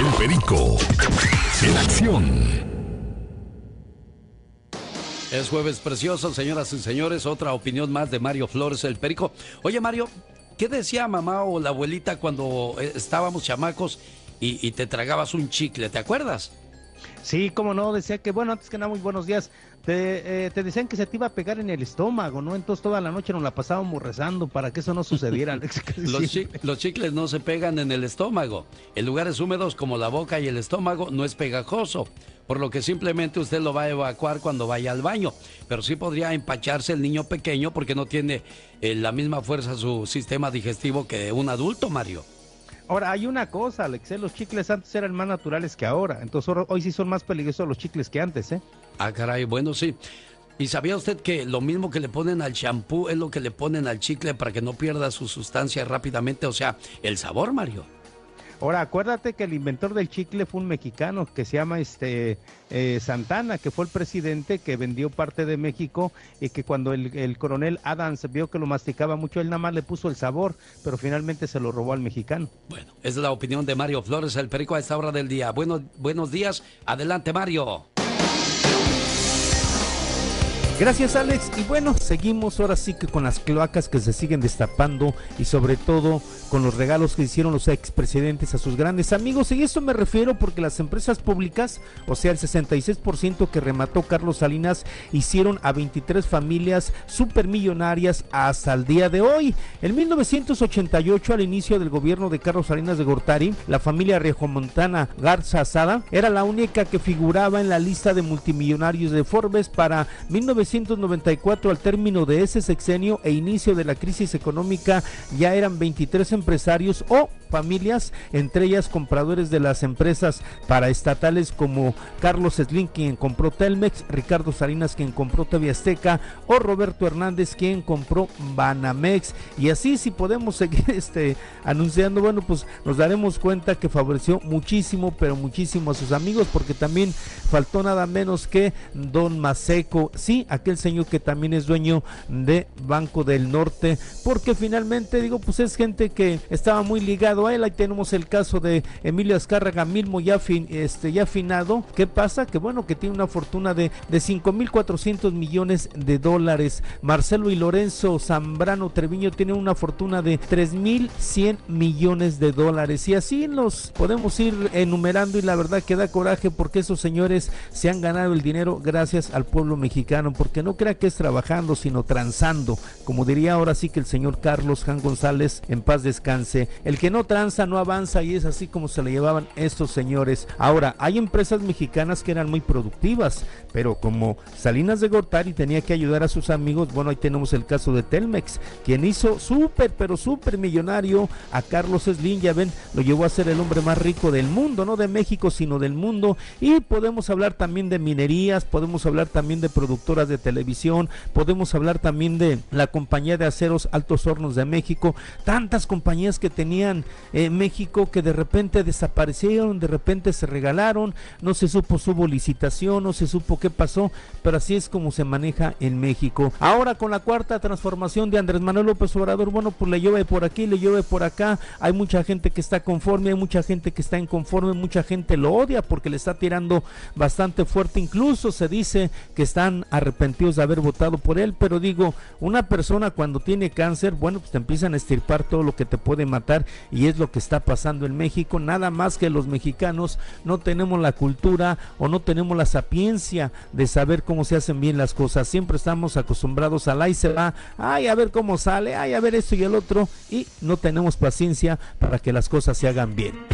El Perico, en acción. Es jueves precioso, señoras y señores, otra opinión más de Mario Flores, el Perico. Oye, Mario, ¿qué decía mamá o la abuelita cuando estábamos chamacos y te tragabas un chicle? ¿Te acuerdas? Sí, cómo no, decía que, bueno, antes que nada, muy buenos días. Te decían que se te iba a pegar en el estómago, ¿no? Entonces toda la noche nos la pasábamos rezando para que eso no sucediera. Los chicles no se pegan en el estómago. En lugares húmedos como la boca y el estómago no es pegajoso, por lo que simplemente usted lo va a evacuar cuando vaya al baño. Pero sí podría empacharse el niño pequeño porque no tiene la misma fuerza su sistema digestivo que un adulto, Mario. Ahora, hay una cosa, Alex, los chicles antes eran más naturales que ahora, entonces hoy sí son más peligrosos los chicles que antes, ¿eh? Ah, caray, bueno, sí. ¿Y sabía usted que lo mismo que le ponen al champú es lo que le ponen al chicle para que no pierda su sustancia rápidamente? O sea, el sabor, Mario. Ahora, acuérdate que el inventor del chicle fue un mexicano que se llama Santana, que fue el presidente que vendió parte de México y que cuando el coronel Adams vio que lo masticaba mucho, él nada más le puso el sabor, pero finalmente se lo robó al mexicano. Bueno, esa es la opinión de Mario Flores, el Perico, a esta hora del día. Buenos días, adelante, Mario. Gracias, Alex, y bueno, seguimos ahora sí que con las cloacas que se siguen destapando y sobre todo con los regalos que hicieron los expresidentes a sus grandes amigos, y esto me refiero porque las empresas públicas, o sea el 66% que remató Carlos Salinas, hicieron a 23 familias supermillonarias hasta el día de hoy. En 1988, al inicio del gobierno de Carlos Salinas de Gortari, la familia regiomontana Garza Asada era la única que figuraba en la lista de multimillonarios de Forbes para 1994. Al término de ese sexenio e inicio de la crisis económica, ya eran 23 empresarios o familias, entre ellas compradores de las empresas paraestatales como Carlos Slim, quien compró Telmex, Ricardo Salinas, quien compró TV Azteca, o Roberto Hernández, quien compró Banamex. Y así, si podemos seguir anunciando, bueno, pues nos daremos cuenta que favoreció muchísimo, pero muchísimo a sus amigos, porque también faltó nada menos que Don Maseco, sí, aquel señor que también es dueño de Banco del Norte, porque finalmente, digo, pues es gente que estaba muy ligado a él. Ahí tenemos el caso de Emilio Azcárraga Milmo, ya afinado. ¿Qué pasa? Que bueno, que tiene una fortuna de 5,400 millones de dólares. Marcelo y Lorenzo Zambrano Treviño tienen una fortuna de 3,100 millones de dólares. Y así los podemos ir enumerando, y la verdad que da coraje, porque esos señores se han ganado el dinero gracias al pueblo mexicano, porque no crea que es trabajando, sino transando, como diría ahora sí que el señor Carlos Jan González, en paz descanse. El que no tranza no avanza, y es así como se le llevaban estos señores. Ahora, hay empresas mexicanas que eran muy productivas, pero como Salinas de Gortari tenía que ayudar a sus amigos, bueno, ahí tenemos el caso de Telmex, quien hizo pero súper millonario a Carlos Slim. Ya ven, lo llevó a ser el hombre más rico del mundo, no de México, sino del mundo. Y podemos hablar también de minerías, podemos hablar también de productoras de televisión, podemos hablar también de la compañía de aceros Altos Hornos de México, tantas compañías que tenían México que de repente desaparecieron, de repente se regalaron, no se supo, hubo licitación, no se supo qué pasó, pero así es como se maneja en México. Ahora, con la cuarta transformación de Andrés Manuel López Obrador, bueno, pues le llueve por aquí, le llueve por acá. Hay mucha gente que está conforme, hay mucha gente que está inconforme, mucha gente lo odia porque le está tirando bastante fuerte, incluso se dice que están arrepentidos de haber votado por él. Pero digo, una persona cuando tiene cáncer, bueno, pues te empiezan a estirpar todo lo que te puede matar, y es lo que está pasando en México. Nada más que los mexicanos no tenemos la cultura o no tenemos la sapiencia de saber cómo se hacen bien las cosas. Siempre estamos acostumbrados al ahí se va, ay, a ver cómo sale, ay, a ver esto y el otro, y no tenemos paciencia para que las cosas se hagan bien.